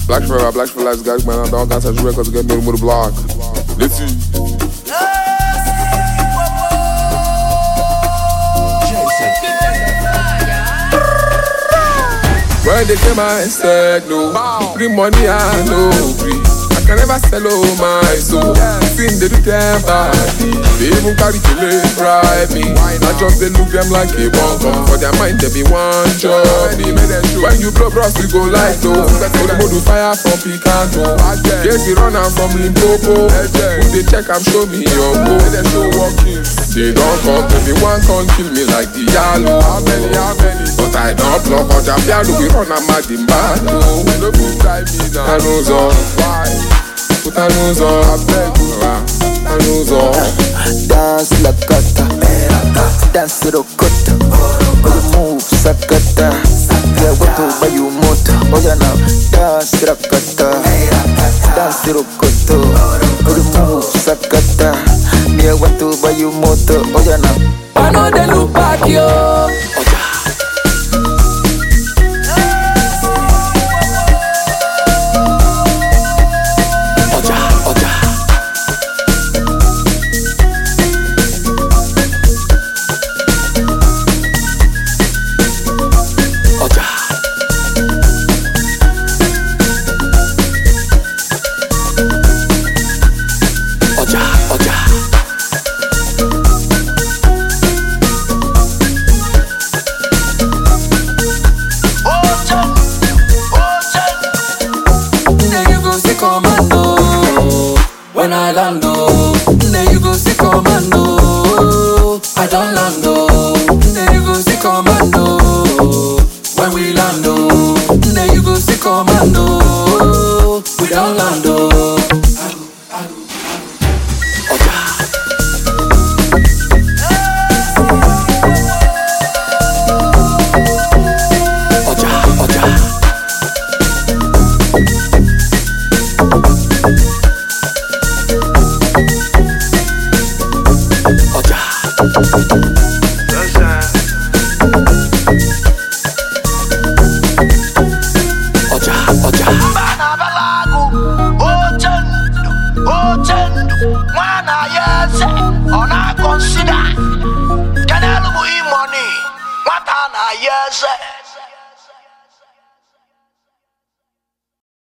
Black for life, guys, man. Dans quand ça jouait quand tu gagnes le mot de bloc. Les filles. When they came, I said no. Bring money, I know free. I can never sell my soul. Sin they do them body. They even carry to lay bribe me. I just they look them like a bunkum. For their mind they be one job. When you blow bros we go like no. So they do fire from Picanto. Yes, you run out from Limpopo. Who they check and show me your go. They don't come to me, one can't kill me like the yellow. How many? But I don't block out your piano. We run a mad in battle. No good drive me now. I know so. Put a nose on, I beg you. I know so. Dance la gata, dance rocota. Good move, sakata. Yeah, what to buy you moto? Oh yeah now, dance la gata, dance rocota. Good move, sakata. Yeah, what to buy you moto? Oh yeah now. I know they look back yo. When I land, then you go see commando. I don't land, then you go see commando. When we land, then you go see commando. We don't land, Consider, can I look money? What an I yes.